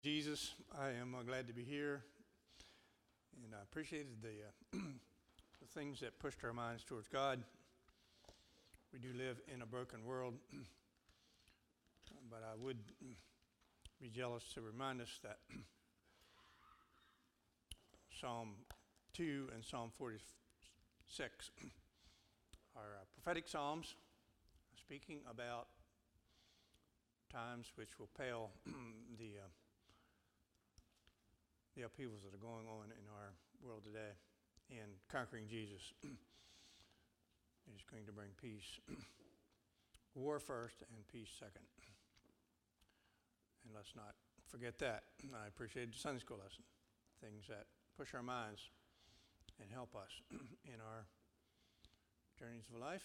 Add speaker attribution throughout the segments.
Speaker 1: Jesus, I am glad to be here, and I appreciated the things that pushed our minds towards God. We do live in a broken world, but I would be jealous to remind us that Psalm 2 and Psalm 46 are prophetic psalms speaking about times which will pale the upheavals that are going on in our world today, and conquering Jesus is going to bring peace. War first and peace second. And let's not forget that. I appreciate the Sunday school lesson, things that push our minds and help us in our journeys of life,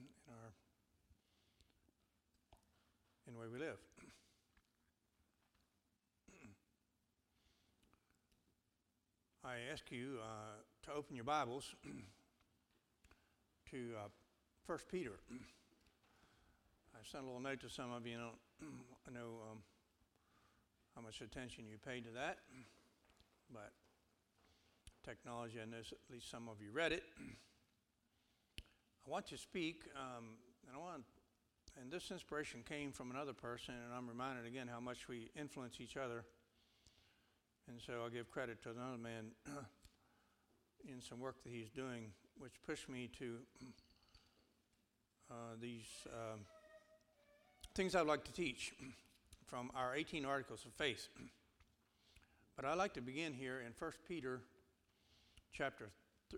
Speaker 1: in the way we live. I ask you to open your Bibles to 1 Peter. I sent a little note to some of you. I know how much attention you paid to that, but technology, I know at least some of you read it. I want to speak, and this inspiration came from another person, and I'm reminded again how much we influence each other. And so I'll give credit to another man in some work that he's doing, which pushed me to these things I'd like to teach from our 18 Articles of Faith. But I'd like to begin here in 2 Peter chapter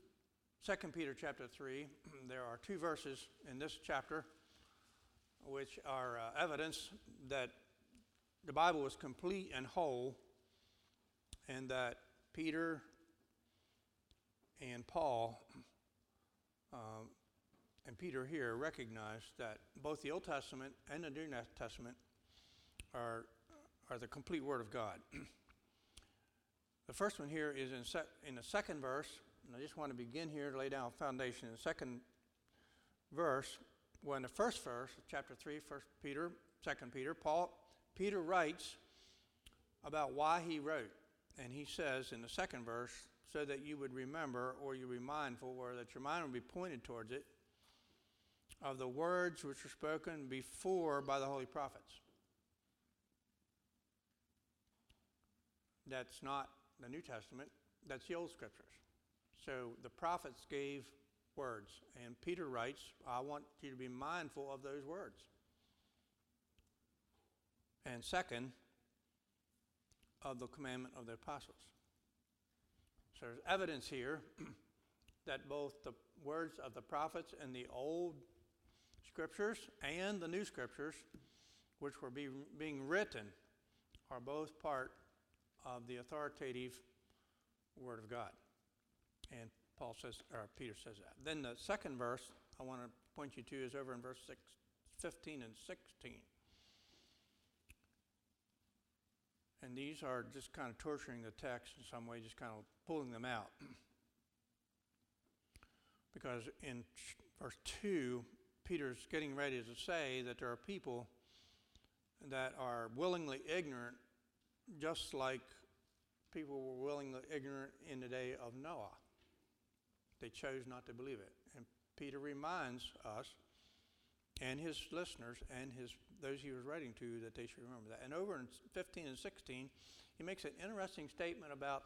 Speaker 1: 3. There are two verses in this chapter which are evidence that the Bible is complete and whole, and that Peter and Paul and Peter here recognize that both the Old Testament and the New Testament are the complete Word of God. The first one here is in the second verse, and I just want to begin here to lay down a foundation. In the second verse, well, in the first verse, chapter 3, 1 Peter, 2 Peter, Peter writes about why he wrote. And he says in the second verse, so that you would remember, or you be mindful, or that your mind would be pointed towards it, of the words which were spoken before by the holy prophets. That's not the New Testament, that's the Old Scriptures. So the prophets gave words, and Peter writes, I want you to be mindful of those words. And second, of the commandment of the apostles. So there's evidence here that both the words of the prophets and the old scriptures and the new scriptures, which were being written, are both part of the authoritative Word of God. And Peter says that. Then the second verse I want to point you to is over in verse 15 and 16. And these are just kind of torturing the text in some way, just kind of pulling them out. Because in verse 2, Peter's getting ready to say that there are people that are willingly ignorant, just like people were willingly ignorant in the day of Noah. They chose not to believe it. And Peter reminds us and his listeners and those he was writing to that they should remember that. And over in 15 and 16, he makes an interesting statement about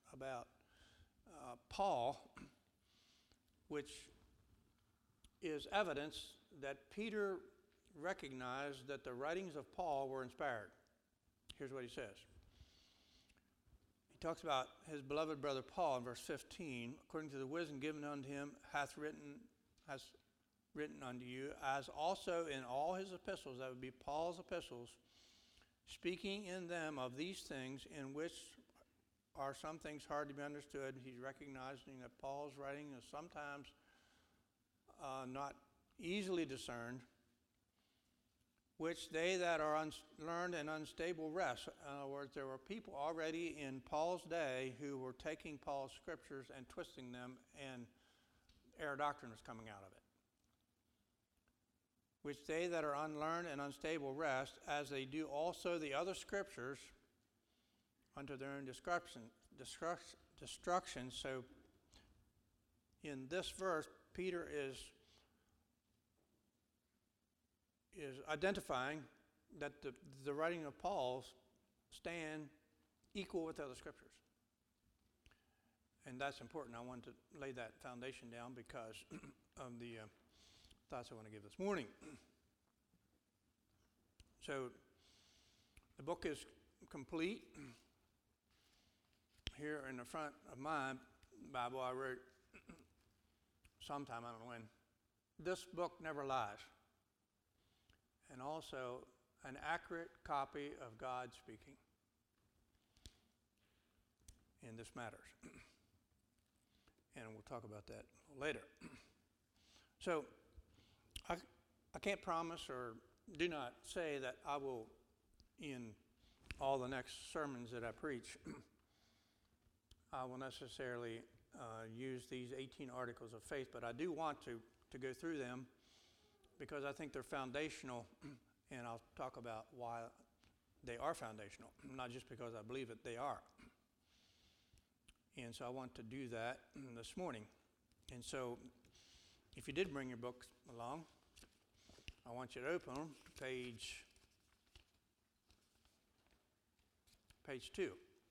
Speaker 1: Paul, which is evidence that Peter recognized that the writings of Paul were inspired. Here's what he says. He talks about his beloved brother Paul in verse 15, according to the wisdom given unto him, hath written unto you, as also in all his epistles, that would be Paul's epistles, speaking in them of these things, in which are some things hard to be understood. He's recognizing that Paul's writing is sometimes not easily discerned, which they that are unlearned and unstable rest. In other words, there were people already in Paul's day who were taking Paul's scriptures and twisting them, and error doctrine was coming out of it. Which they that are unlearned and unstable rest, as they do also the other scriptures, unto their own destruction. So in this verse, Peter is identifying that the writing of Paul's stand equal with other scriptures. And that's important. I wanted to lay that foundation down because of the thoughts I want to give this morning. So the book is complete. Here in the front of my Bible, I wrote sometime, I don't know when, this book never lies. And also an accurate copy of God speaking. And this matters. And we'll talk about that later. So I can't promise or do not say that I will, in all the next sermons that I preach, I will necessarily use these 18 articles of faith, but I do want to go through them because I think they're foundational, and I'll talk about why they are foundational, not just because I believe it, they are. And so I want to do that this morning. And so if you did bring your books along, I want you to open them to page 2.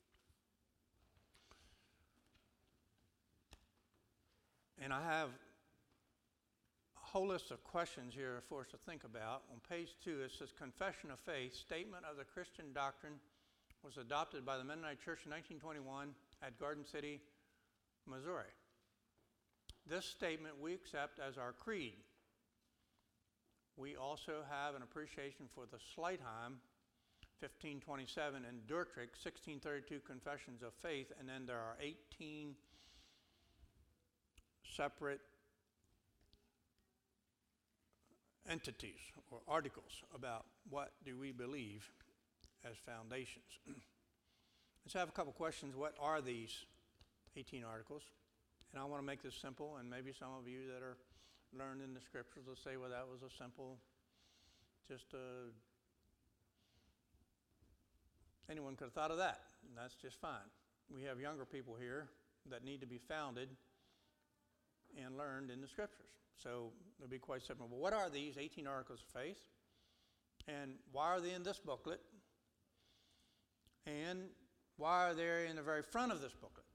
Speaker 1: And I have a whole list of questions here for us to think about. On page 2, it says, Confession of Faith, Statement of the Christian Doctrine was adopted by the Mennonite Church in 1921 at Garden City, Missouri. This statement we accept as our creed. We also have an appreciation for the Sleightheim 1527 and Dietrich 1632 Confessions of Faith, and then there are 18 separate entities or articles about what do we believe as foundations. Let's have a couple questions. What are these 18 articles? And I want to make this simple, and maybe some of you that are learned in the scriptures will say, well, that was a simple, anyone could have thought of that, and that's just fine. We have younger people here that need to be founded and learned in the scriptures. So it'll be quite simple. But what are these 18 articles of faith? And why are they in this booklet? And why are they in the very front of this booklet?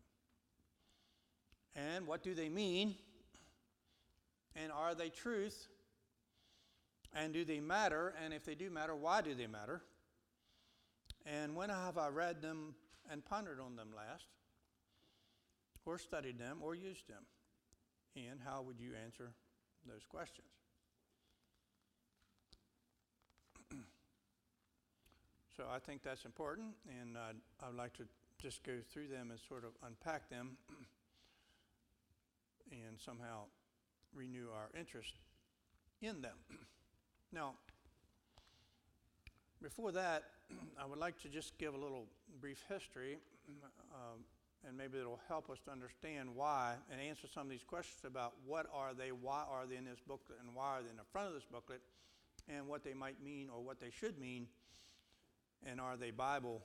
Speaker 1: And what do they mean? And are they truth? And do they matter? And if they do matter, why do they matter? And when have I read them and pondered on them last? Or studied them or used them? And how would you answer those questions? So I think that's important, and I'd like to just go through them and sort of unpack them and somehow renew our interest in them. Now, before that, I would like to just give a little brief history, and maybe it'll help us to understand why and answer some of these questions about what are they, why are they in this booklet, and why are they in the front of this booklet, and what they might mean or what they should mean, and are they Bible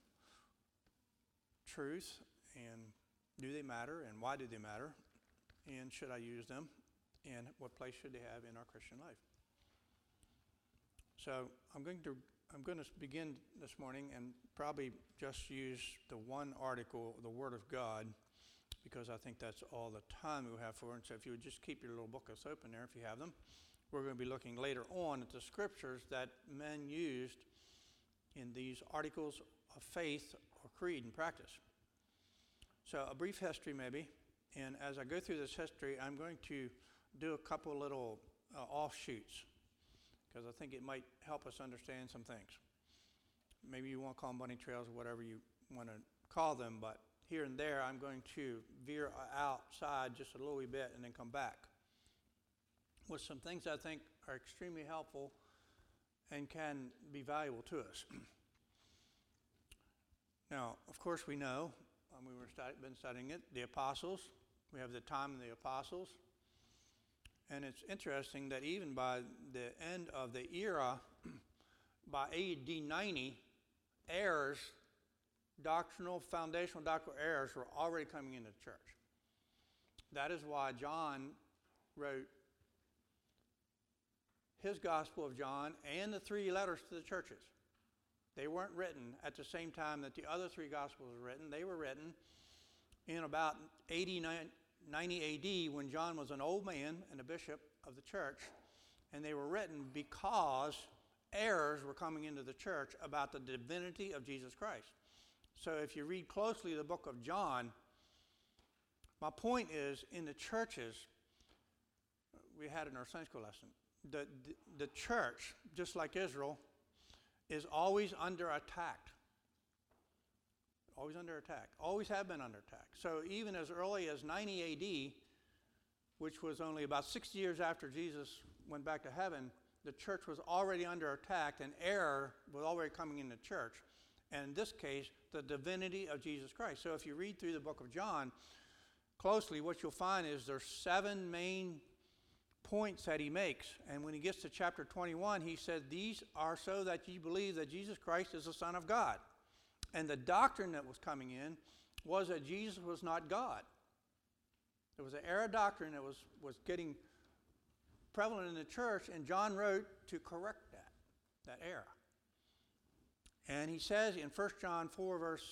Speaker 1: truth, and do they matter, and why do they matter, and should I use them, and what place should they have in our Christian life. So I'm going to begin this morning and probably just use the one article, the Word of God, because I think that's all the time we'll have for it. And so if you would just keep your little booklets open there if you have them. We're going to be looking later on at the scriptures that men used in these articles of faith or creed and practice. So a brief history maybe, and as I go through this history, I'm going to do a couple little offshoots, because I think it might help us understand some things. Maybe you want to call them bunny trails or whatever you want to call them, but here and there I'm going to veer outside just a little wee bit and then come back with some things I think are extremely helpful and can be valuable to us. Now, of course we know, we've been studying it, the apostles. We have the time of the apostles. And it's interesting that even by the end of the era, by AD 90, errors foundational doctrinal errors were already coming into the church. That is why John wrote his Gospel of John and the 3 letters to the churches. They weren't written at the same time that the other 3 Gospels were written. They were written in about 90 AD when John was an old man and a bishop of the church. And they were written because errors were coming into the church about the divinity of Jesus Christ. So if you read closely the book of John, my point is, in the churches, we had in our Sunday school lesson, the church, just like Israel, is always under attack. Always under attack. Always have been under attack. So even as early as 90 AD, which was only about 60 years after Jesus went back to heaven, the church was already under attack and error was already coming in the church. And in this case, the divinity of Jesus Christ. So if you read through the book of John closely, what you'll find is there's 7 main points that he makes. And when he gets to chapter 21, he said, these are so that ye believe that Jesus Christ is the Son of God. And the doctrine that was coming in was that Jesus was not God. There was an error doctrine that was getting prevalent in the church, and John wrote to correct that error. And he says in 1 John 4, verse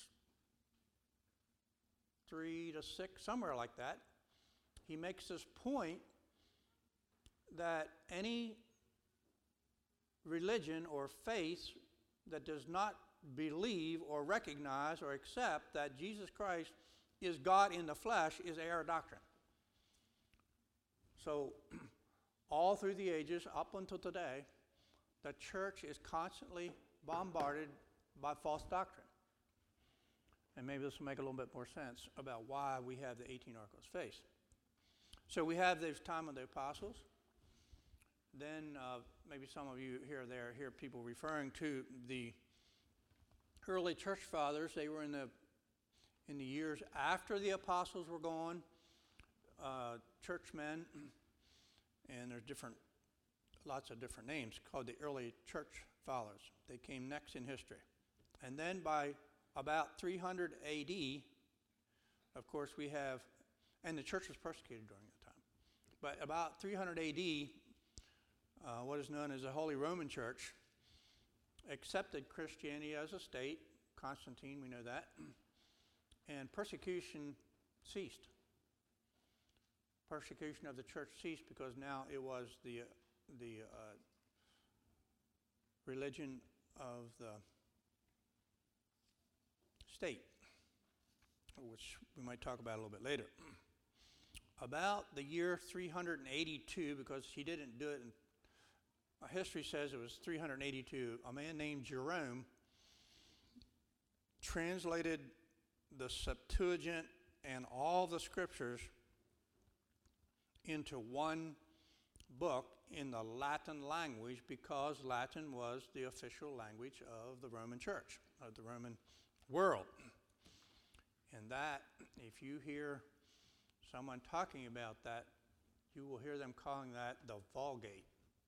Speaker 1: 3 to 6, somewhere like that, he makes this point that any religion or faith that does not believe or recognize or accept that Jesus Christ is God in the flesh is error doctrine. So all through the ages, up until today, the church is constantly bombarded by false doctrine. And maybe this will make a little bit more sense about why we have the 18 articles of faith. So we have this time of the apostles. Then maybe some of you here or there hear people referring to the early church fathers. They were in the years after the apostles were gone, churchmen, and there's lots of different names called the early church fathers. They came next in history. And then by about 300 AD, of course we have, and the church was persecuted during that time, but about 300 AD, what is known as the Holy Roman Church accepted Christianity as a state. Constantine, we know that. And persecution ceased. Persecution of the church ceased because now it was the religion of the state, which we might talk about a little bit later. About the year 382, because he didn't do it, history says it was 382, a man named Jerome translated the Septuagint and all the scriptures into one book in the Latin language, because Latin was the official language of the Roman Church, of the Roman world. And that, if you hear someone talking about that, you will hear them calling that the Vulgate.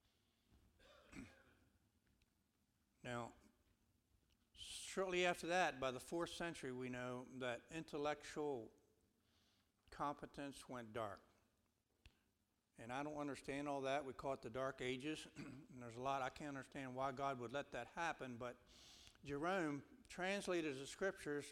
Speaker 1: Now, shortly after that, by the 4th century, we know that intellectual competence went dark. And I don't understand all that. We call it the Dark Ages. And there's a lot, I can't understand why God would let that happen. But Jerome translated the scriptures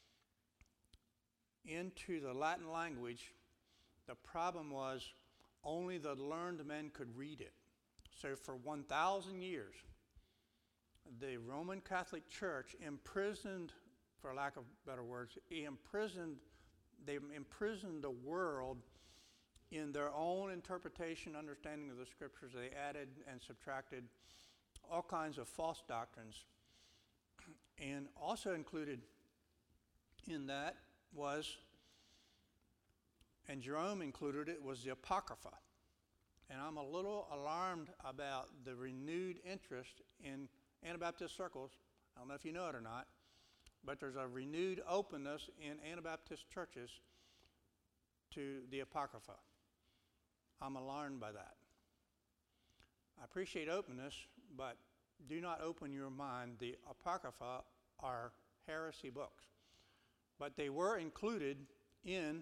Speaker 1: into the Latin language. The problem was only the learned men could read it. So for 1,000 years, the Roman Catholic Church imprisoned, for lack of better words, they imprisoned the world in their own interpretation, understanding of the scriptures. They added and subtracted all kinds of false doctrines. And also included in that was, and Jerome included it, was the Apocrypha. And I'm a little alarmed about the renewed interest in Anabaptist circles. I don't know if you know it or not, but there's a renewed openness in Anabaptist churches to the Apocrypha. I'm alarmed by that. I appreciate openness, but do not open your mind. The Apocrypha are heresy books. But they were included in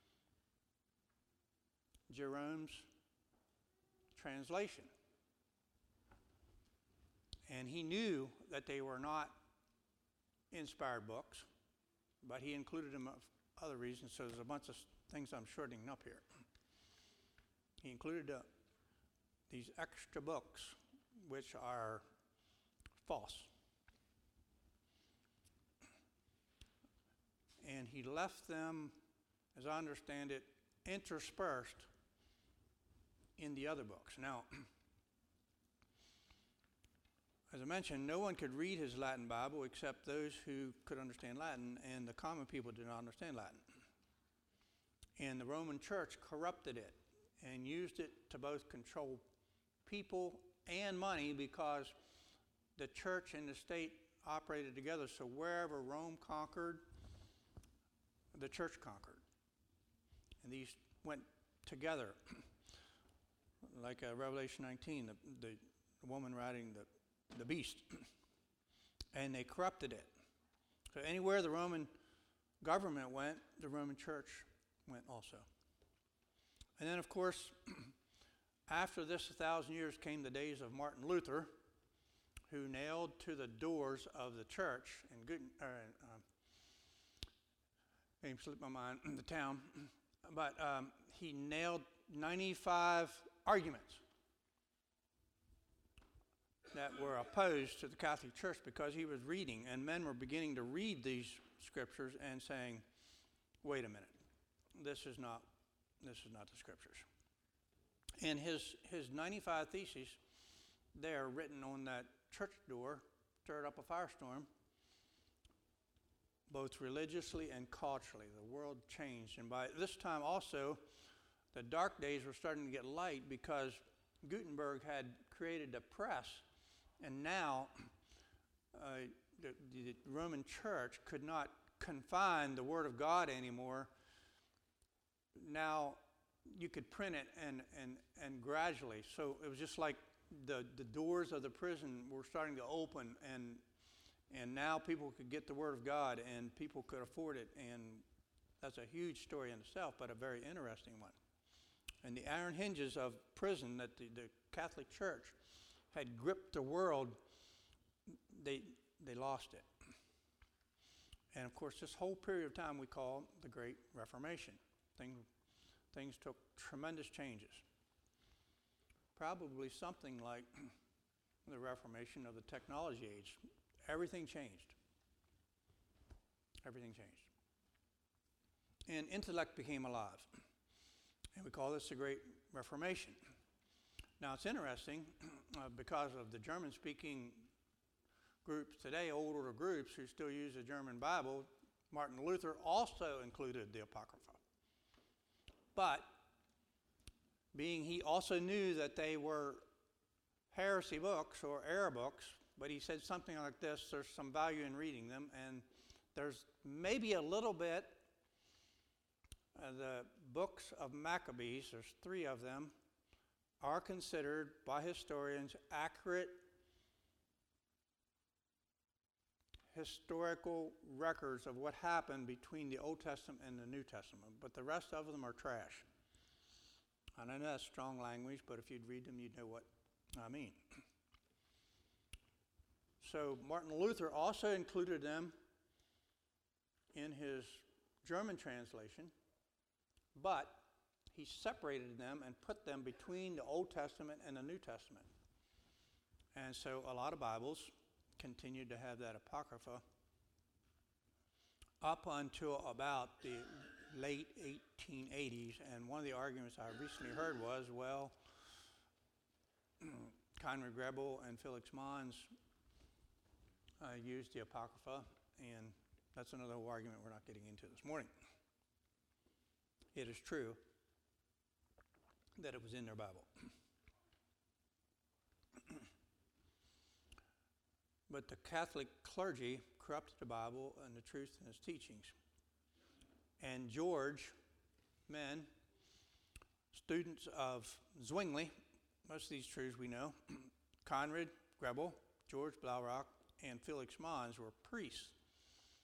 Speaker 1: Jerome's translation. And he knew that they were not inspired books, but he included them for other reasons, so there's a bunch of things I'm shortening up here. He included these extra books, which are false. And he left them, as I understand it, interspersed in the other books. Now, as I mentioned, no one could read his Latin Bible except those who could understand Latin, and the common people did not understand Latin. And the Roman Church corrupted it and used it to both control people and money, because the church and the state operated together. So wherever Rome conquered, the church conquered. And these went together. Like Revelation 19, the woman riding the beast. And they corrupted it. So anywhere the Roman government went, the Roman church went also. And then, of course, after this 1,000 years came the days of Martin Luther, who nailed to the doors of the church in name slipped my mind, the town, but he nailed 95 arguments that were opposed to the Catholic Church, because he was reading, and men were beginning to read these scriptures and saying, wait a minute, this is not the scriptures. And his 95 theses there, written on that church door, stirred up a firestorm, both religiously and culturally. The world changed. And by this time also, the dark days were starting to get light, because Gutenberg had created a press, and now the Roman Church could not confine the Word of God anymore. Now you could print it and gradually. So it was just like the doors of the prison were starting to open, and now people could get the Word of God, and people could afford it. And that's a huge story in itself, but a very interesting one. And the iron hinges of prison that the Catholic Church had gripped the world, they lost it. And of course, this whole period of time we call the Great Reformation. Things took tremendous changes. Probably something like the Reformation of the technology age. Everything changed. Everything changed. And intellect became alive. And we call this the Great Reformation. Now it's interesting because of the German-speaking groups today, older groups who still use the German Bible. Martin Luther also included the Apocrypha. But being he also knew that they were heresy books or error books, but he said something like this: there's some value in reading them, and there's maybe a little bit. The books of Maccabees, there's 3 of them, are considered by historians accurate historical records of what happened between the Old Testament and the New Testament, but the rest of them are trash. And I know that's strong language, but if you'd read them, you'd know what I mean. So Martin Luther also included them in his German translation, but he separated them and put them between the Old Testament and the New Testament. And so a lot of Bibles continued to have that Apocrypha up until about the late 1880s. And one of the arguments I recently heard was, well, Conrad Grebel and Felix Manz used the Apocrypha, and that's another whole argument we're not getting into this morning. It is true that it was in their Bible. But the Catholic clergy corrupted the Bible and the truth in its teachings. And George, men, students of Zwingli, most of these truths we know, Conrad Grebel, George Blaurock, and Felix Manz were priests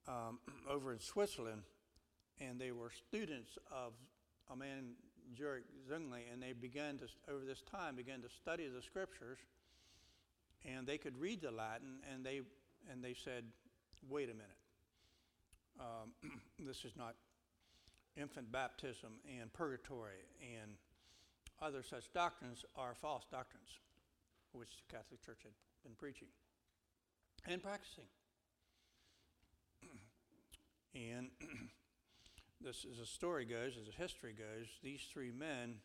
Speaker 1: over in Switzerland, and they were students of a man, Jurek Zwingli, and they began to, over this time, began to study the scriptures, and they could read the Latin, and they said, wait a minute, this is not infant baptism and purgatory and other such doctrines are false doctrines, which the Catholic Church had been preaching and practicing. And this, as the story goes, as the history goes, these three men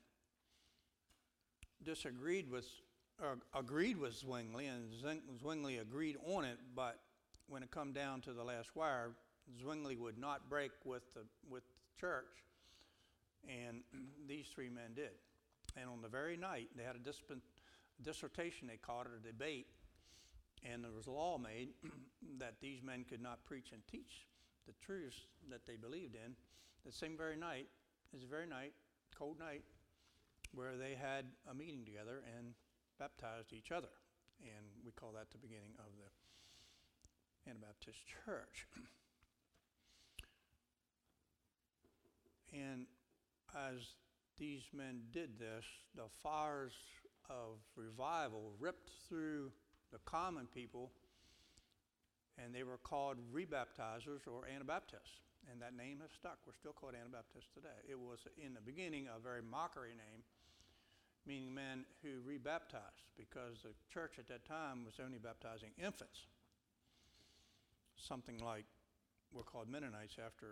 Speaker 1: agreed with Zwingli, and Zwingli agreed on it, but when it come down to the last wire, Zwingli would not break with the church, and these three men did. And on the very night, they had a dissertation, they called it, a debate, and there was a law made that these men could not preach and teach the truths that they believed in. The same very night, cold night, where they had a meeting together and baptized each other. And we call that the beginning of the Anabaptist Church. And as these men did this, the fires of revival ripped through the common people, and they were called rebaptizers or Anabaptists. And that name has stuck. We're still called Anabaptists today. It was in the beginning a very mockery name, meaning men who rebaptized, because the church at that time was only baptizing infants. Something like we're called Mennonites after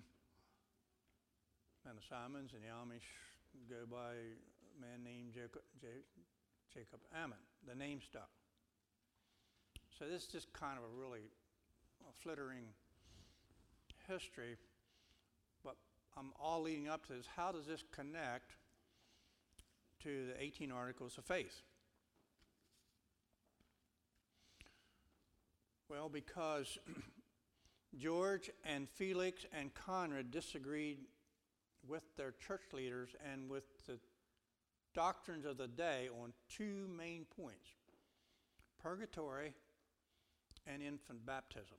Speaker 1: Men of Simons, and the Amish go by a man named Jacob Ammon. The name stuck. So this is just kind of a really flittering history, but I'm all leading up to this. How does this connect to the 18 Articles of Faith? Well, because George and Felix and Conrad disagreed with their church leaders and with the doctrines of the day on two main points: purgatory and infant baptism.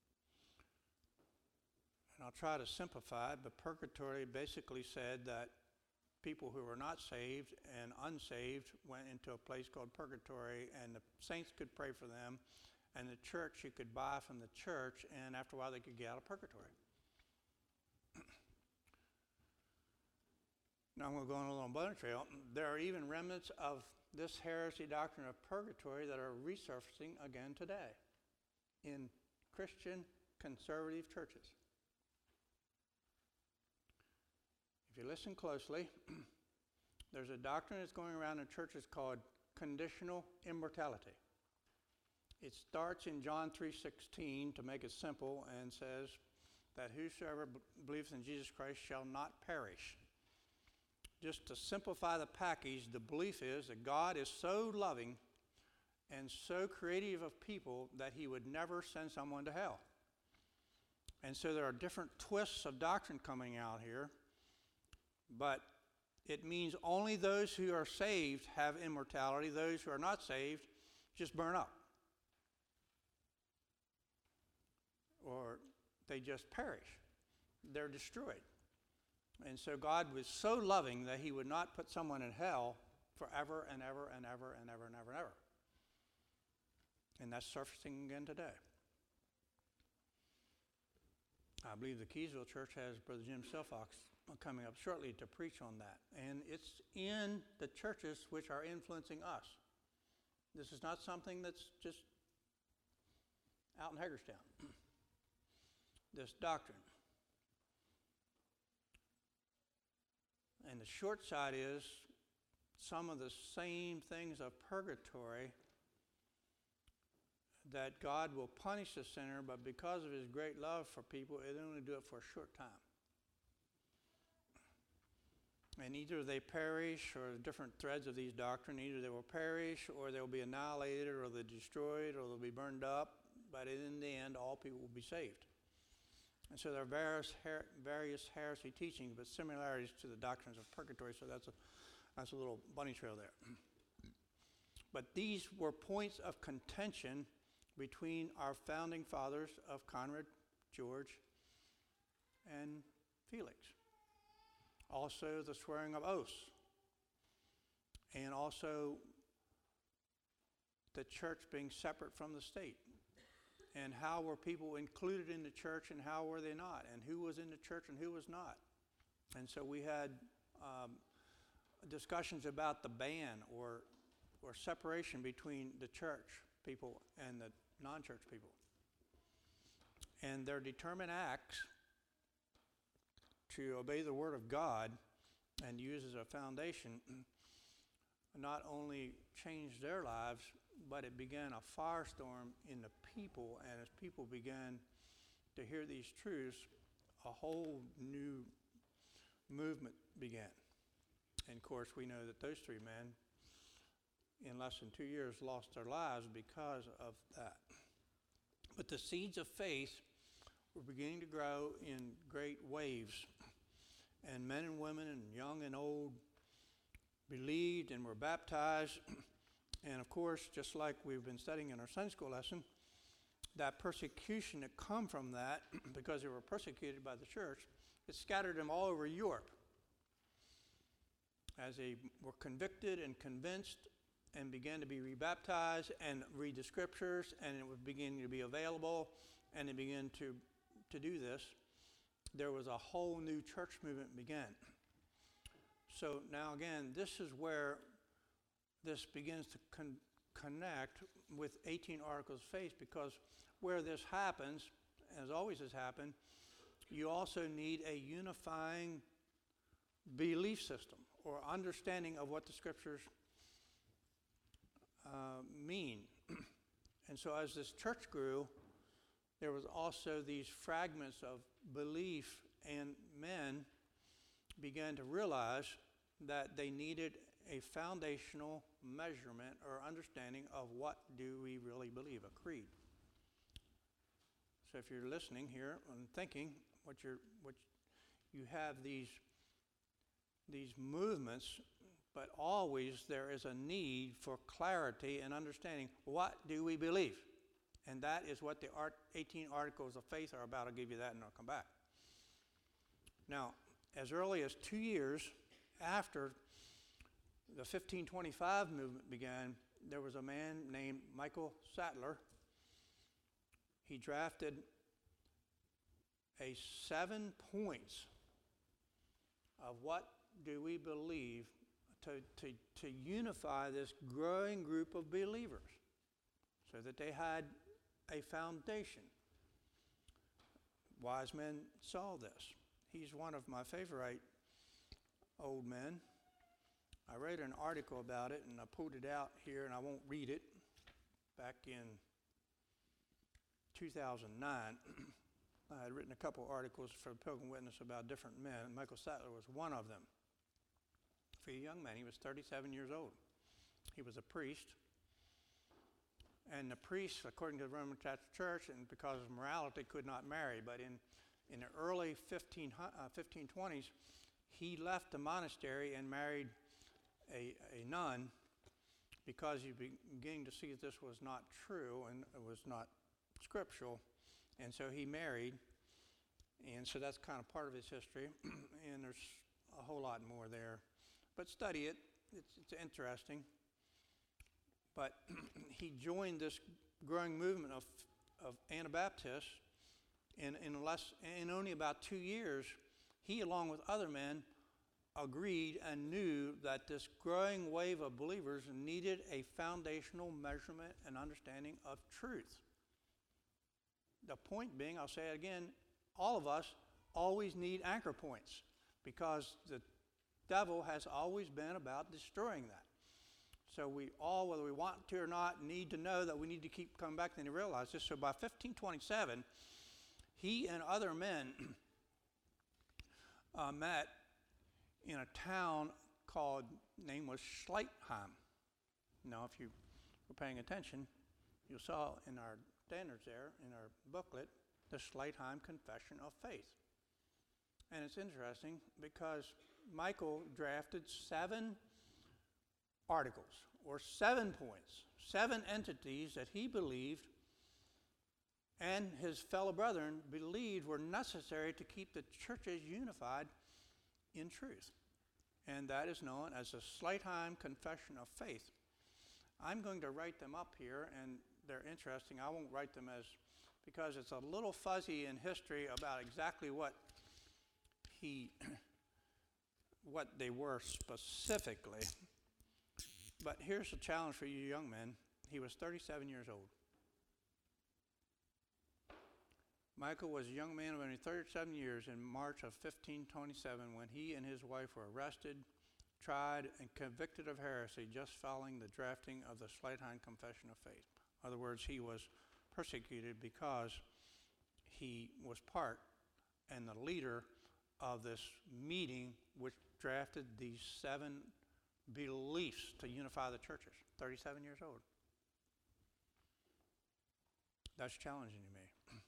Speaker 1: And I'll try to simplify it, but purgatory basically said that people who were not saved and unsaved went into a place called purgatory, and the saints could pray for them, and the church, you could buy from the church, and after a while they could get out of purgatory. Now I'm going to go on a little bunny trail. There are even remnants of this heresy doctrine of purgatory that are resurfacing again today in Christian conservative churches. If you listen closely, there's a doctrine that's going around in churches called conditional immortality. It starts in John 3:16 to make it simple and says that whosoever believes in Jesus Christ shall not perish. Just to simplify the package, the belief is that God is so loving and so creative of people that he would never send someone to hell. And so there are different twists of doctrine coming out here, but it means only those who are saved have immortality. Those who are not saved just burn up, or they just perish. They're destroyed. And so God was so loving that he would not put someone in hell forever and ever and ever and ever and ever and ever. And that's surfacing again today. I believe the Keysville Church has Brother Jim Silfox coming up shortly to preach on that. And it's in the churches which are influencing us. This is not something that's just out in Hagerstown. This doctrine. And the short side is some of the same things of purgatory, that God will punish the sinner, but because of his great love for people, it only do it for a short time. And either they perish, or different threads of these doctrine, either they will perish, or they will be annihilated, or they're destroyed, or they'll be burned up, but in the end, all people will be saved. And so there are various heresy teachings, but similarities to the doctrines of purgatory, so that's a little bunny trail there. But these were points of contention between our founding fathers of Conrad, George, and Felix. Also the swearing of oaths, and also the church being separate from the state. And how were people included in the church and how were they not? And who was in the church and who was not? And so we had discussions about the ban or separation between the church people and the non-church people. And their determined acts to obey the Word of God and use as a foundation not only changed their lives, but it began a firestorm in the people, and as people began to hear these truths, a whole new movement began. And of course, we know that those three men, in less than 2 years, lost their lives because of that. But the seeds of faith were beginning to grow in great waves, and men and women and young and old believed and were baptized. And of course, just like we've been studying in our Sunday school lesson, that persecution that come from that, because they were persecuted by the church, it scattered them all over Europe as they were convicted and convinced and began to be rebaptized and read the scriptures, and it was beginning to be available, and they began to do this. There was a whole new church movement began. So now again, this is where this begins to connect with 18 Articles of Faith, because where this happens, as always has happened, you also need a unifying belief system or understanding of what the scriptures mean. And so as this church grew, there was also these fragments of belief, and men began to realize that they needed a foundational measurement or understanding of what do we really believe, a creed. So if you're listening here and thinking what you have these movements, but always there is a need for clarity and understanding. What do we believe? And that is what the 18 Articles of Faith are about. I'll give you that and I'll come back. Now, as early as 2 years after the 1525 movement began, there was a man named Michael Sattler. He drafted 7 points of what do we believe to unify this growing group of believers so that they had a foundation. Wise men saw this. He's one of my favorite old men. I read an article about it, and I pulled it out here, and I won't read it. Back in 2009, I had written a couple articles for the Pilgrim Witness about different men, and Michael Sattler was one of them. For a young man, he was 37 years old. He was a priest, and the priests, according to the Roman Catholic Church, and because of morality, could not marry. But in the early 1520s, he left the monastery and married a nun, because you beginning to see that this was not true and it was not scriptural. And so he married, and so that's kind of part of his history. And there's a whole lot more there. But study it. It's interesting. But he joined this growing movement of Anabaptists, and in only about 2 years, he, along with other men, agreed and knew that this growing wave of believers needed a foundational measurement and understanding of truth. The point being, I'll say it again, all of us always need anchor points, because the devil has always been about destroying that. So we all, whether we want to or not, need to know that we need to keep coming back. Then he realized this. So by 1527, he and other men met in a town called, name was Schleitheim. Now, if you were paying attention, you saw in our standards there, in our booklet, the Schleitheim Confession of Faith. And it's interesting because Michael drafted 7 articles, or 7 points, 7 entities that he believed and his fellow brethren believed were necessary to keep the churches unified in truth. And that is known as the Schleitheim Confession of Faith. I'm going to write them up here, and they're interesting. I won't write them because it's a little fuzzy in history about exactly what they were specifically. But here's the challenge for you young men. He was 37 years old. Michael was a young man of only 37 years in March of 1527 when he and his wife were arrested, tried, and convicted of heresy just following the drafting of the Schleitheim Confession of Faith. In other words, he was persecuted because he was part and the leader of this meeting which drafted these 7 beliefs to unify the churches. 37 years old. That's challenging to me.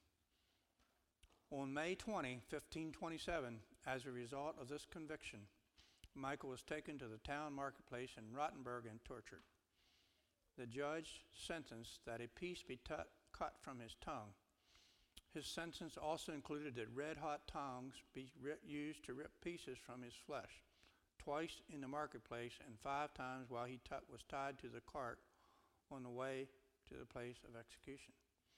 Speaker 1: On May 20, 1527, as a result of this conviction, Michael was taken to the town marketplace in Rottenburg and tortured. The judge sentenced that a piece be cut from his tongue. His sentence also included that red-hot tongs be used to rip pieces from his flesh, twice in the marketplace and 5 times while he was tied to the cart on the way to the place of execution.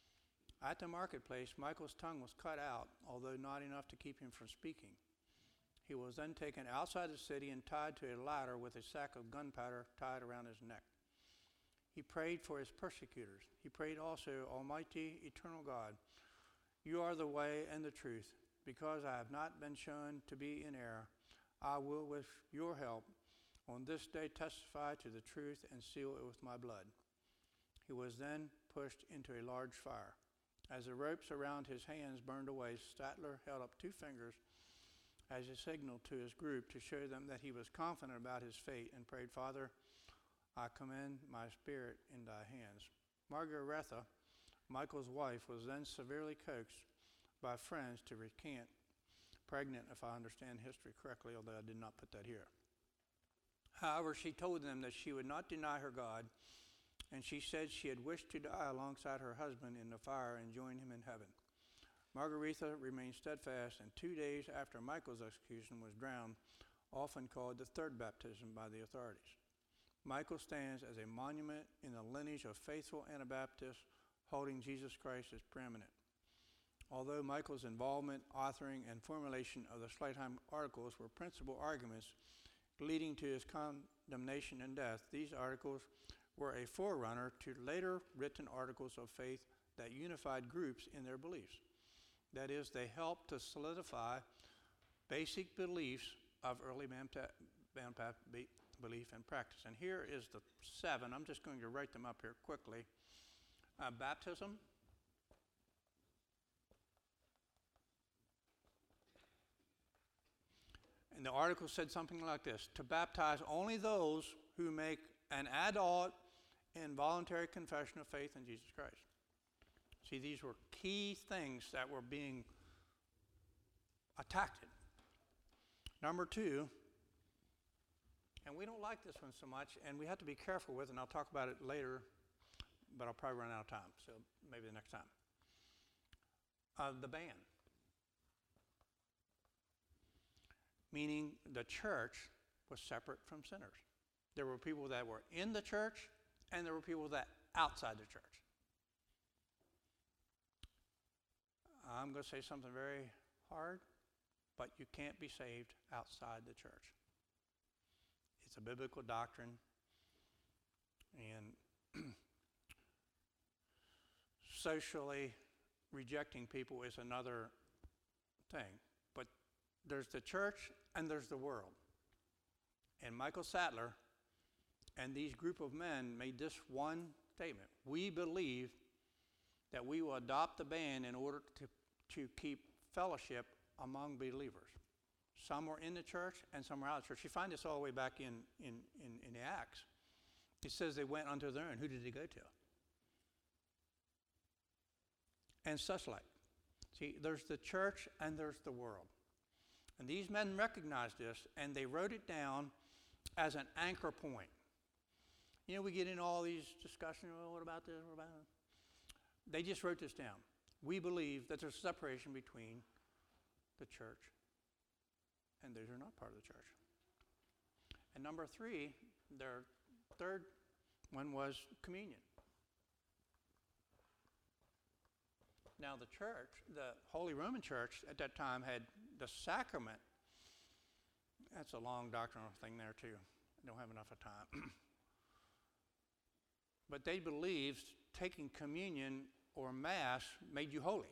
Speaker 1: At the marketplace, Michael's tongue was cut out, although not enough to keep him from speaking. He was then taken outside the city and tied to a ladder with a sack of gunpowder tied around his neck. He prayed for his persecutors. He prayed also, Almighty, eternal God, you are the way and the truth. Because I have not been shown to be in error, I will, with your help, on this day testify to the truth and seal it with my blood. He was then pushed into a large fire. As the ropes around his hands burned away, Statler held up 2 fingers as a signal to his group to show them that he was confident about his fate and prayed, Father, I commend my spirit in thy hands. Margaretha, Michael's wife, was then severely coaxed by friends to recant, pregnant, if I understand history correctly, although I did not put that here. However, she told them that she would not deny her God, and she said she had wished to die alongside her husband in the fire and join him in heaven. Margaretha remained steadfast, and 2 days after Michael's execution was drowned, often called the third baptism by the authorities. Michael stands as a monument in the lineage of faithful Anabaptists holding Jesus Christ as preeminent. Although Michael's involvement, authoring, and formulation of the Schleitheim Articles were principal arguments leading to his condemnation and death, these articles were a forerunner to later written articles of faith that unified groups in their beliefs. That is, they helped to solidify basic beliefs of early belief and practice. And here is the 7. I'm just going to write them up here quickly. Baptism. And the article said something like this: to baptize only those who make an adult and voluntary confession of faith in Jesus Christ. See, these were key things that were being attacked. Number 2, and we don't like this one so much, and we have to be careful with it, and I'll talk about it later, but I'll probably run out of time, so maybe the next time. The ban. Meaning the church was separate from sinners. There were people that were in the church, and there were people that outside the church. I'm going to say something very hard, but you can't be saved outside the church. It's a biblical doctrine, and socially rejecting people is another thing. But there's the church and there's the world. And Michael Statler and these group of men made this one statement: we believe that we will adopt the ban in order to keep fellowship among believers. Some were in the church and some were out of the church. You find this all the way back in the Acts. It says they went unto their own. Who did they go to? And such like. See, there's the church and there's the world. And these men recognized this, and they wrote it down as an anchor point. You know, we get in all these discussions, what about this, what about that? They just wrote this down. we believe that there's a separation between the church and those who are not part of the church. And number three, their third one was communion. Now the church, the Holy Roman Church at that time had the sacrament. That's a long doctrinal thing there too. I don't have enough of time. But they believed taking communion or Mass made you holy.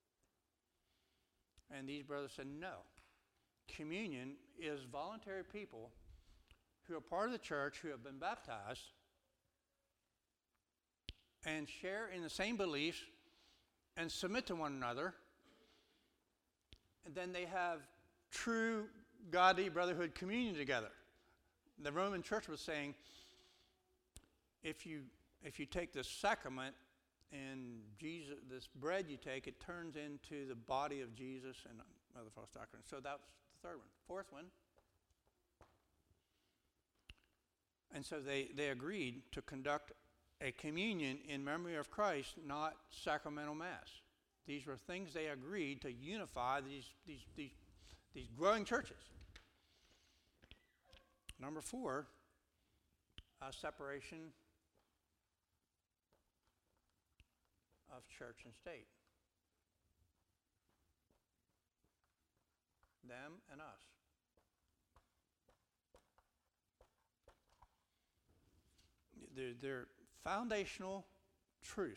Speaker 1: And these brothers said, no. Communion is voluntary people who are part of the church, who have been baptized, and share in the same beliefs and submit to one another. And then they have true godly brotherhood communion together. The Roman Church was saying, if you take this sacrament and Jesus, this bread you take, it turns into the body of Jesus and other false doctrines. So that's the third one. Fourth one. And so they agreed to conduct a communion in memory of Christ, not sacramental Mass. These were things they agreed to unify these growing churches. Number four, separation of church and state. Them and us. They're foundational truths.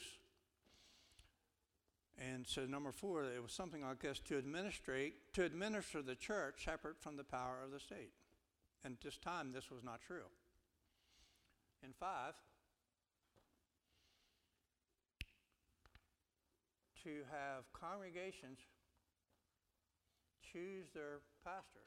Speaker 1: And so number four, it was something, I guess, to administer the church separate from the power of the state. And at this time, this was not true. And five, to have congregations choose their pastors.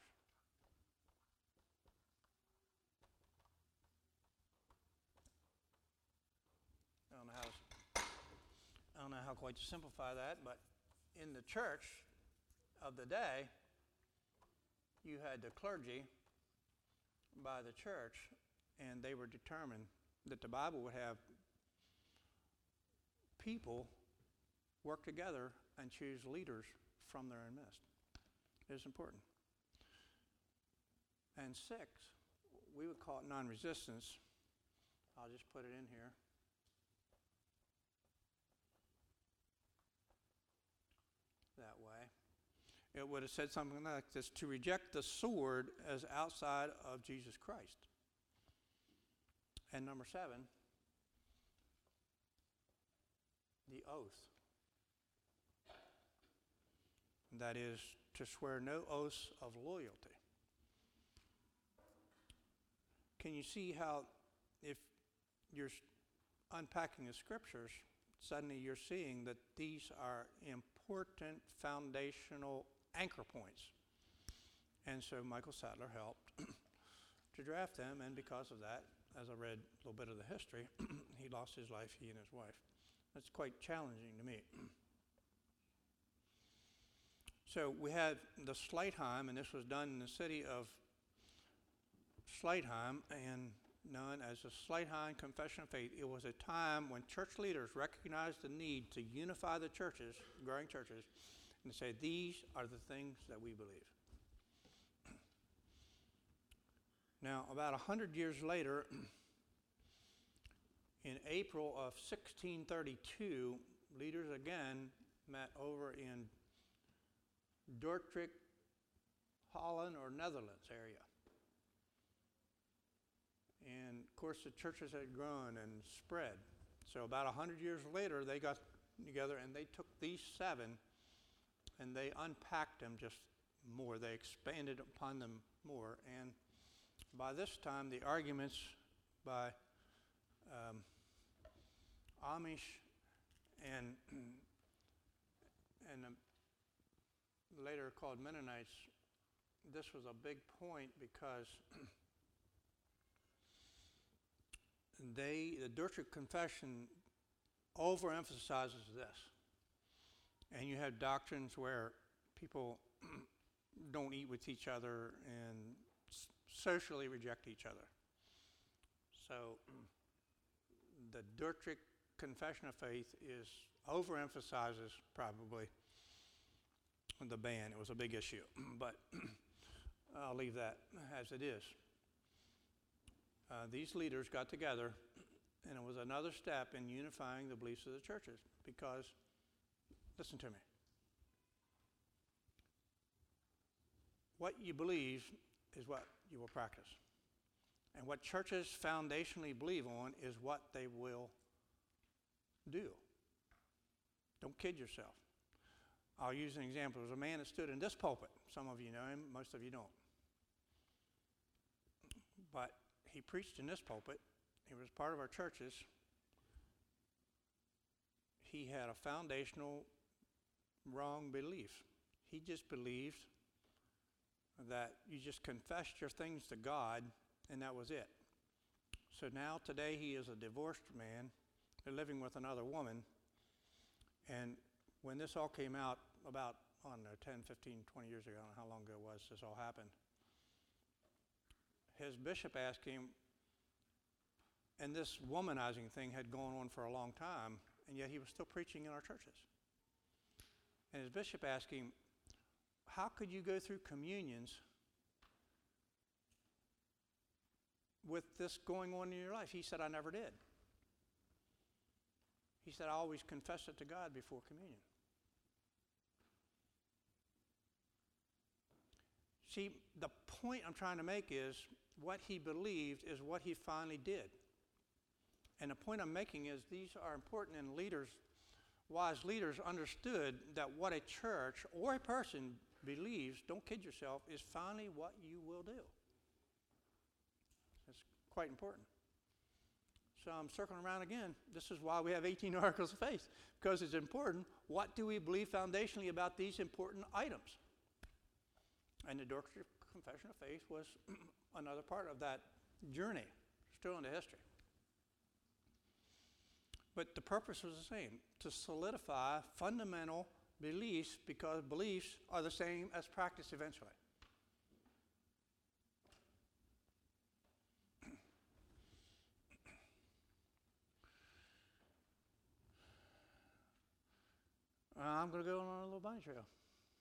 Speaker 1: I don't know how quite to simplify that, but in the church of the day, you had the clergy by the church, and they were determined that the Bible would have people work together and choose leaders from their own midst. It is important. And six, we would call it non-resistance. I'll just put it in here. That way. It would have said something like this: to reject the sword as outside of Jesus Christ. And number seven, the oath. That is, to swear no oaths of loyalty. Can you see how, if you're unpacking the scriptures, suddenly you're seeing that these are important foundational anchor points? And so Michael Sattler helped to draft them, and because of that, as I read a little bit of the history, he lost his life, he and his wife. That's quite challenging to me. So we had the Schleitheim, and this was done in the city of Schleitheim, and known as the Schleitheim Confession of Faith. It was a time when church leaders recognized the need to unify the churches, growing churches, and say, these are the things that we believe. Now, about 100 years later, in April of 1632, leaders again met over in Dordrecht, Holland, or Netherlands area. And of course, the churches had grown and spread. So about 100 years later, they got together and they took these seven and they unpacked them just more. They expanded upon them more. And by this time, the arguments by Amish and later called Mennonites, this was a big point because the Dordrecht Confession overemphasizes this. And you have doctrines where people don't eat with each other and socially reject each other. So the Dordrecht confession of faith is overemphasizes probably the ban. It was a big issue, but I'll leave that as it is. These leaders got together, and it was another step in unifying the beliefs of the churches because, listen to me, what you believe is what you will practice. And what churches foundationally believe on is what they will do. Don't kid yourself. I'll use an example. There was a man that stood in this pulpit. Some of you know him, most of you don't. But he preached in this pulpit. He was part of our churches. He had a foundational wrong belief. He just believed that you just confessed your things to God and that was it. So now today he is a divorced man living with another woman. And when this all came out about, 10, 15, 20 years ago, I don't know how long ago it was this all happened, his bishop asked him, and this womanizing thing had gone on for a long time, and yet he was still preaching in our churches. And his bishop asked him, how could you go through communions with this going on in your life? He said, I never did. He said, I always confessed it to God before communion. See, the point I'm trying to make is what he believed is what he finally did. And the point I'm making is these are important, and leaders, wise leaders, understood that what a church or a person believes, don't kid yourself, is finally what you will do. It's quite important. So I'm circling around again. This is why we have 18 articles of faith, because it's important. What do we believe foundationally about these important items? And the Doctrine of Confession of Faith was another part of that journey, still into history. But the purpose was the same, to solidify fundamental beliefs, because beliefs are the same as practice eventually. I'm going to go on a little bunny trail.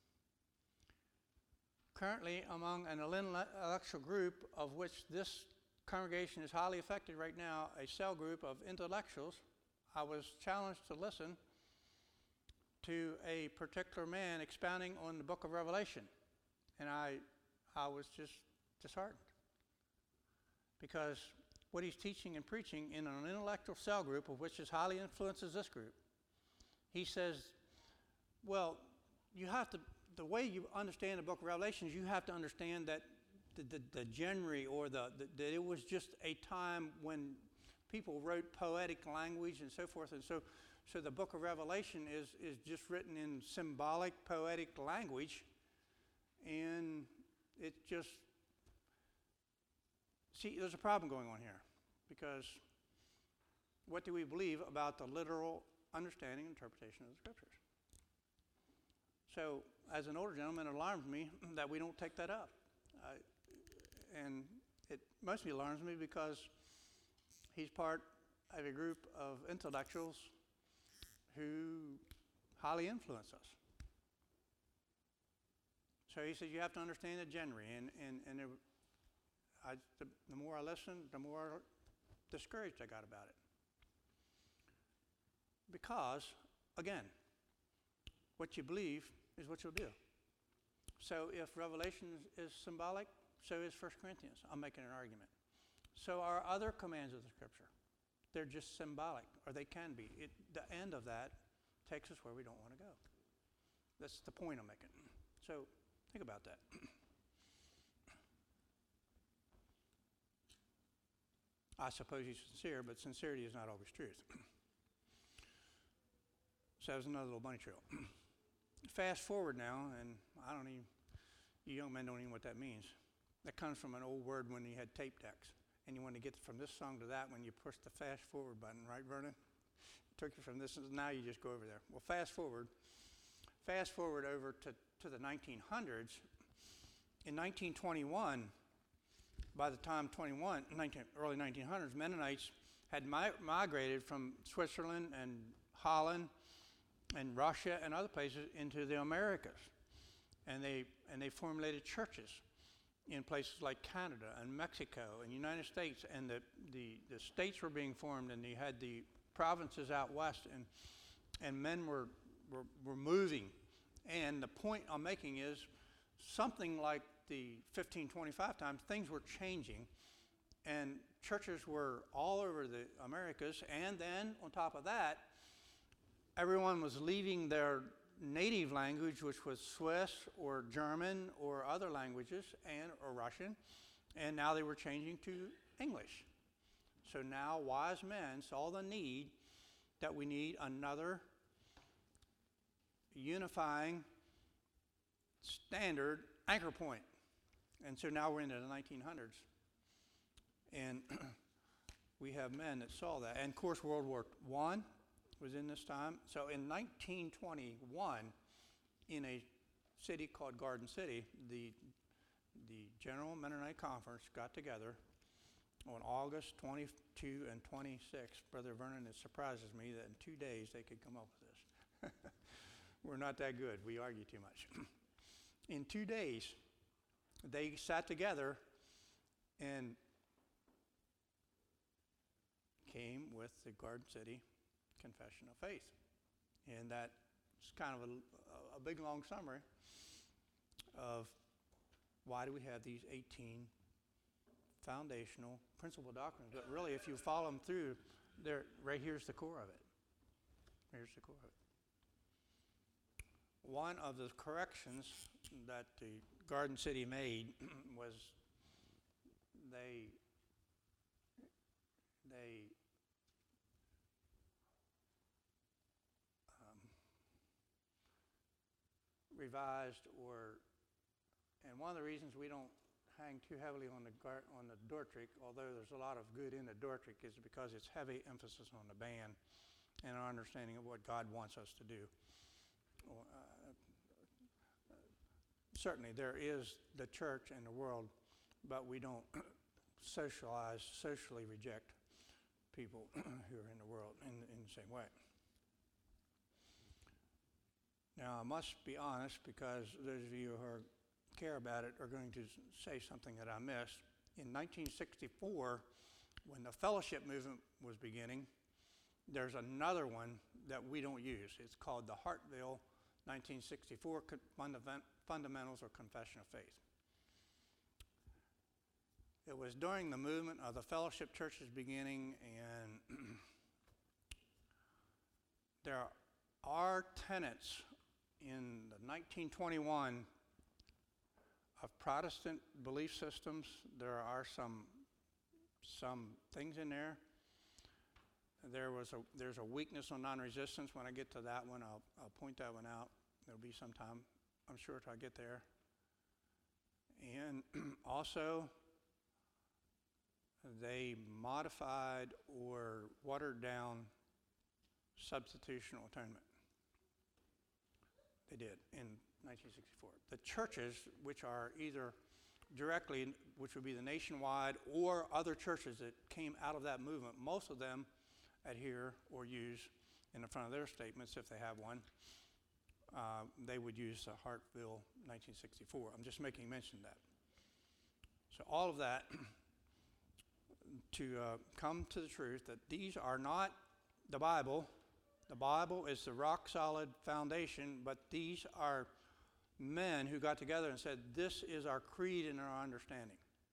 Speaker 1: Currently, among an intellectual group of which this congregation is highly affected right now, a cell group of intellectuals, I was challenged to listen to a particular man expounding on the book of Revelation. And I was just disheartened. Because what he's teaching and preaching in an intellectual cell group, of which is highly influences this group, he says, well, you have to, the way you understand the book of Revelation, you have to understand that the genre, or that it was just a time when people wrote poetic language and so forth. And so the book of Revelation is just written in symbolic, poetic language. And it just, see, there's a problem going on here. Because what do we believe about the literal understanding and interpretation of the Scriptures? So, as an older gentleman, it alarms me that we don't take that up. And it mostly alarms me because he's part of a group of intellectuals who highly influence us. So he says you have to understand the genre, and the more I listened, the more discouraged I got about it. Because, again, what you believe is what you'll do. So if Revelation is symbolic, so is 1 Corinthians. I'm making an argument. So are other commands of the Scripture. They're just symbolic, or they can be. The end of that takes us where we don't want to go. That's the point I'm making. So think about that. I suppose he's sincere, but sincerity is not always truth. So that was another little bunny trail. Fast forward now, and I don't even, you young men don't even know what that means. That comes from an old word when you had tape decks, and you want to get from this song to that when you push the fast forward button, right, Vernon? It took you from this, now you just go over there. Well, fast forward over to the 1900s. In 1921, by the time early 1900s, Mennonites had migrated from Switzerland and Holland and Russia and other places into the Americas. And they formulated churches in places like Canada and Mexico and United States, and the states were being formed, and you had the provinces out west, and men were moving. And the point I'm making is something like the 1525 times, things were changing, and churches were all over the Americas, and then on top of that, everyone was leaving their native language, which was Swiss or German or other languages, or Russian, and now they were changing to English. So now wise men saw the need that we need another unifying standard anchor point. And so now we're into the 1900s. And we have men that saw that. And of course, World War I was in this time. So in 1921, in a city called Garden City, the General Mennonite Conference got together on August 22 and 26. Brother Vernon, it surprises me that in 2 days they could come up with this. We're not that good. We argue too much. In 2 days, they sat together and came with the Garden City Confession of Faith. And that's kind of a big, long summary of why do we have these 18 foundational principal doctrines. But really, if you follow them through, right here's the core of it. Here's the core of it. One of the corrections that the Garden City made was they revised, and one of the reasons we don't hang too heavily on the Dordrecht, although there's a lot of good in the Dordrecht, is because it's heavy emphasis on the band and our understanding of what God wants us to do. Certainly there is the church and the world, but we don't socially reject people who are in the world in the same way. Now, I must be honest, because those of you who care about it are going to say something that I missed. In 1964, when the fellowship movement was beginning, there's another one that we don't use. It's called the Hartville 1964 Fundamentals or Confession of Faith. It was during the movement of the fellowship churches beginning, and there are tenets in the 1921 of Protestant belief systems. There are some things in there. There's a weakness on non-resistance. When I get to that one, I'll point that one out. There'll be some time, I'm sure, till I get there. And also, they modified or watered down substitutional atonement. They did in 1964. The churches, which are either directly, which would be the nationwide, or other churches that came out of that movement, most of them adhere or use in the front of their statements, if they have one, they would use the Hartville 1964. I'm just making mention of that. So all of that to come to the truth that these are not the Bible. The Bible is the rock-solid foundation, but these are men who got together and said, this is our creed and our understanding.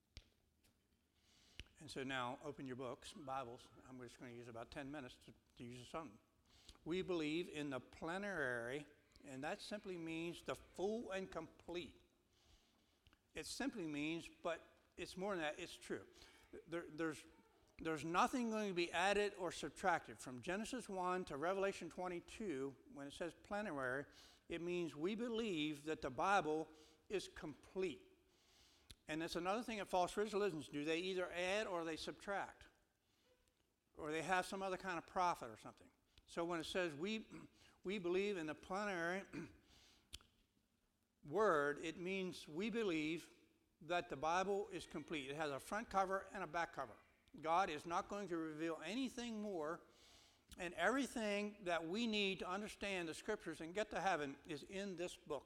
Speaker 1: And so now, open your books, Bibles. I'm just going to use about 10 minutes to use something. We believe in the plenary, and that simply means the full and complete. It simply means, but it's more than that, it's true. There's nothing going to be added or subtracted. From Genesis 1 to Revelation 22, when it says plenary, it means we believe that the Bible is complete. And that's another thing that false religions do. They either add or they subtract. Or they have some other kind of profit or something. So when it says we believe in the plenary word, it means we believe that the Bible is complete. It has a front cover and a back cover. God is not going to reveal anything more, and everything that we need to understand the Scriptures and get to heaven is in this book.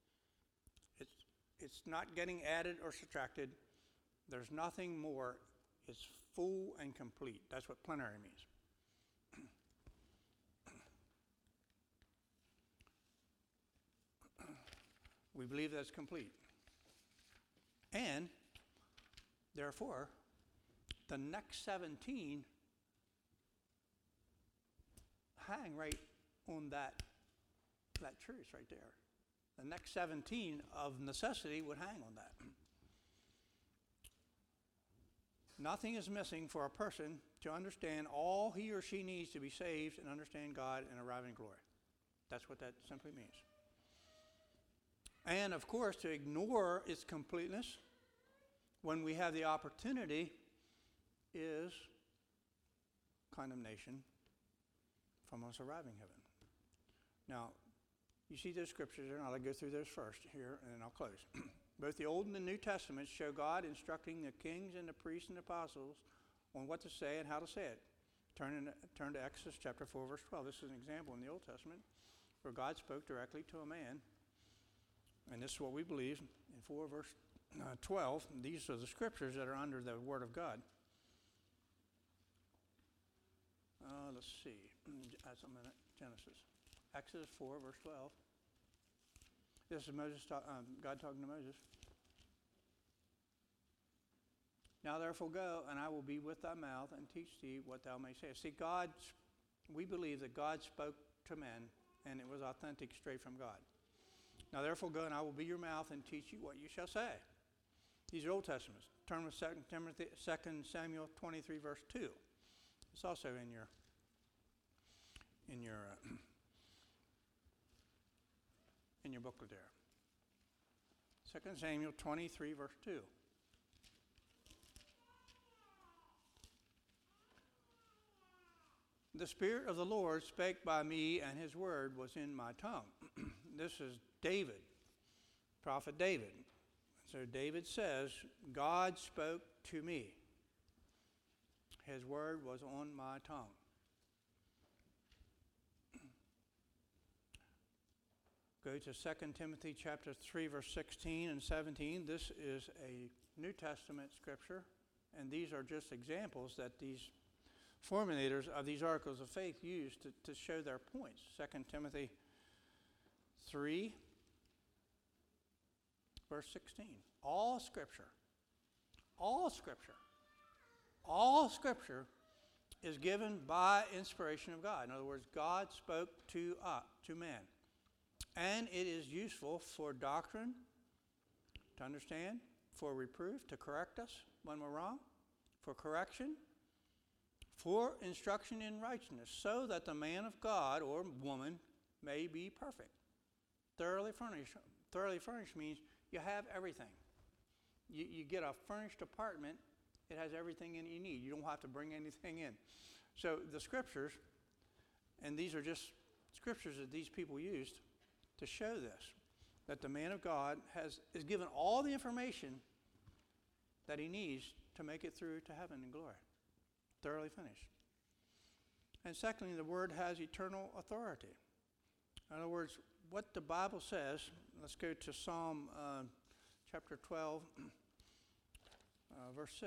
Speaker 1: It's not getting added or subtracted. There's nothing more. It's full and complete. That's what plenary means. We believe that's complete. And, therefore, the next 17 hang right on that truth right there. The next 17 of necessity would hang on that. Nothing is missing for a person to understand all he or she needs to be saved and understand God and arrive in glory. That's what that simply means. And, of course, to ignore its completeness when we have the opportunity is condemnation from us arriving heaven. Now, you see those scriptures there, and I'll go through those first here, and then I'll close. Both the Old and the New Testaments show God instructing the kings and the priests and the apostles on what to say and how to say it. Turn to Exodus chapter 4, verse 12. This is an example in the Old Testament where God spoke directly to a man. And this is what we believe in 4 verse 12. These are the scriptures that are under the Word of God. Let's see. That's a minute. Genesis. Exodus 4, verse 12. This is Moses, God talking to Moses. Now therefore go, and I will be with thy mouth and teach thee what thou mayst say. See, we believe that God spoke to men, and it was authentic, straight from God. Now therefore go, and I will be your mouth and teach you what you shall say. These are Old Testaments. Turn with 2 Samuel 23, verse 2. It's also in your booklet there. 2 Samuel 23, verse 2. The Spirit of the Lord spake by me, and his word was in my tongue. This is David, prophet David. So David says, God spoke to me. His word was on my tongue. Go to 2 Timothy chapter 3, verse 16 and 17. This is a New Testament scripture, and these are just examples that these formulators of these articles of faith use to show their points. 2 Timothy 3, verse 16. All Scripture is given by inspiration of God. In other words, God spoke to man. And it is useful for doctrine, to understand, for reproof, to correct us when we're wrong, for correction, for instruction in righteousness, so that the man of God or woman may be perfect. Thoroughly furnished. Thoroughly furnished means you have everything. You get a furnished apartment, it has everything in it you need. You don't have to bring anything in. So the scriptures, and these are just scriptures that these people used to show this, that the man of God is given all the information that he needs to make it through to heaven and glory. Thoroughly finished. And secondly, the word has eternal authority. In other words, what the Bible says, let's go to Psalm chapter 12, verse 6.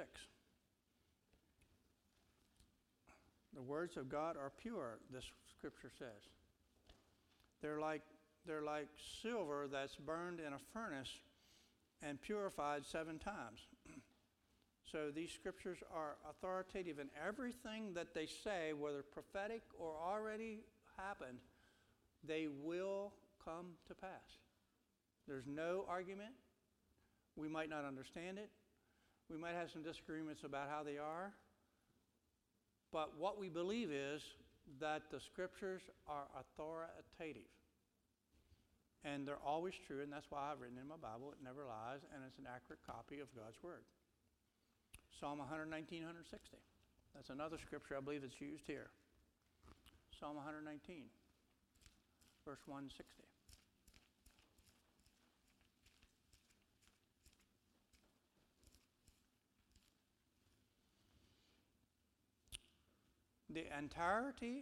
Speaker 1: The words of God are pure, this scripture says. They're like silver that's burned in a furnace and purified 7 times. So these scriptures are authoritative in everything that they say, whether prophetic or already happened, they will come to pass. There's no argument. We might not understand it. We might have some disagreements about how they are. But what we believe is that the scriptures are authoritative. And they're always true, and that's why I've written in my Bible, it never lies, and it's an accurate copy of God's Word. Psalm 119, 160. That's another scripture I believe that's used here. Psalm 119, verse 160. the entirety,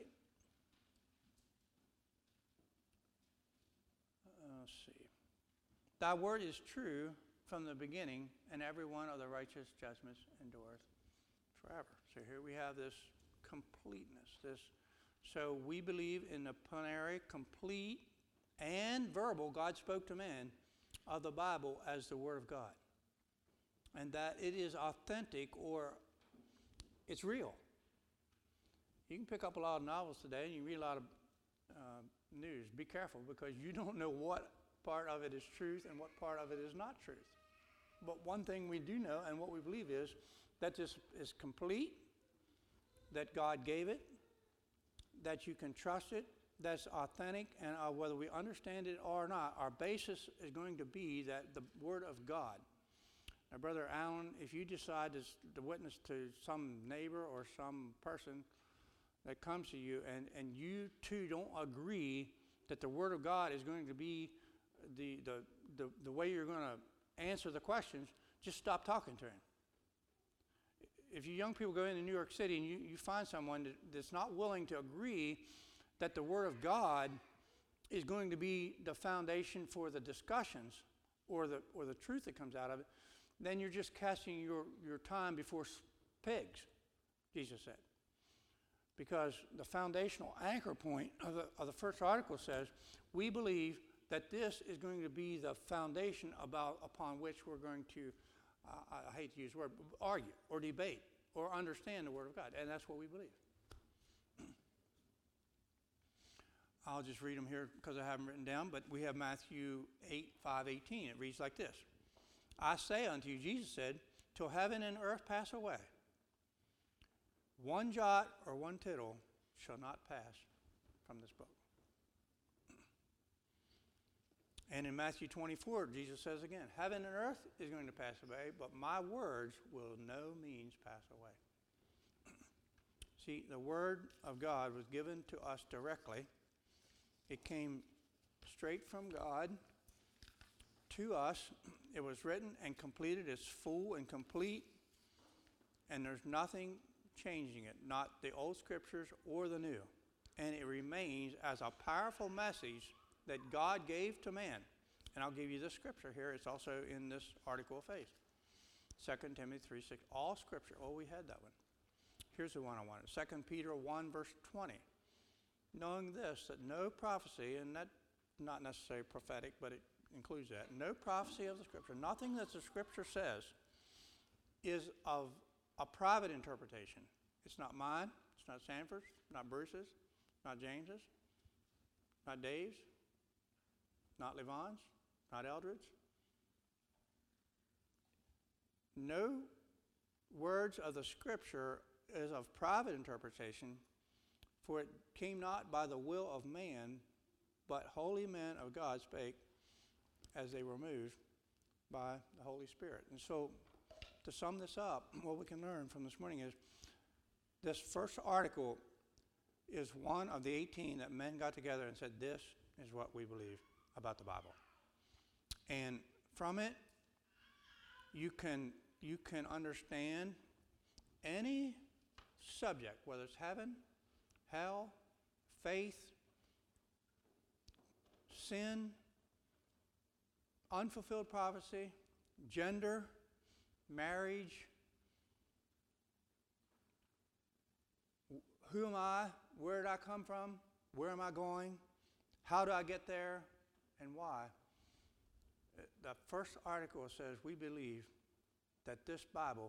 Speaker 1: let's see. Thy word is true from the beginning, and every one of the righteous judgments endureth forever. So here we have this completeness. So we believe in the plenary, complete, and verbal, God spoke to man, of the Bible as the Word of God. And that it is authentic, or it's real. You can pick up a lot of novels today and you read a lot of news. Be careful, because you don't know what part of it is truth and what part of it is not truth. But one thing we do know, and what we believe, is that this is complete, that God gave it, that you can trust it, that's authentic, and whether we understand it or not, our basis is going to be that the Word of God. Now, Brother Allen, if you decide to witness to some neighbor or some person that comes to you, and you too don't agree that the Word of God is going to be the way you're going to answer the questions, just stop talking to him. If you young people go into New York City and you find someone that's not willing to agree that the Word of God is going to be the foundation for the discussions or the truth that comes out of it, then you're just casting your time before pigs, Jesus said. Because the foundational anchor point of the first article says, we believe that this is going to be the foundation upon which we're going to, I hate to use the word, argue or debate or understand the Word of God. And that's what we believe. I'll just read them here because I have them written down, but we have Matthew 8:5-18. It reads like this. I say unto you, Jesus said, till heaven and earth pass away, one jot or one tittle shall not pass from this book. And in Matthew 24, Jesus says again, heaven and earth is going to pass away, but my words will no means pass away. See, the Word of God was given to us directly. It came straight from God to us. It was written and completed. It's full and complete, and there's nothing changing it, not the old scriptures or the new. And it remains as a powerful message that God gave to man. And I'll give you this scripture here. It's also in this article of faith. 2 Timothy 3:6. All scripture. Oh, we had that one. Here's the one I wanted. 2 Peter 1, verse 20. Knowing this, that no prophecy, and that's not necessarily prophetic, but it includes that. No prophecy of the scripture, nothing that the scripture says is of a private interpretation. It's not mine. It's not Sanford's. Not Bruce's. Not James's. Not Dave's. Not Levon's, not Eldred's. No words of the scripture is of private interpretation, for it came not by the will of man, but holy men of God spake as they were moved by the Holy Spirit. And so, to sum this up, what we can learn from this morning is this first article is one of the 18 that men got together and said, this is what we believe about the Bible. And from it, you can understand any subject, whether it's heaven, hell, faith, sin, unfulfilled prophecy, gender, marriage, who am I, where did I come from, where am I going, how do I get there, and why. The first article says we believe that this Bible,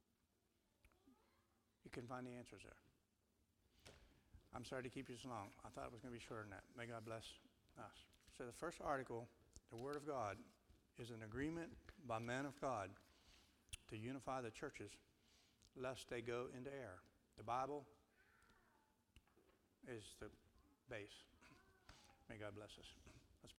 Speaker 1: you can find the answers there. I'm sorry to keep you so long. I thought it was going to be shorter than that. May God bless us. So the first article, the Word of God, is an agreement by men of God to unify the churches lest they go into error. The Bible is the base. May God bless us.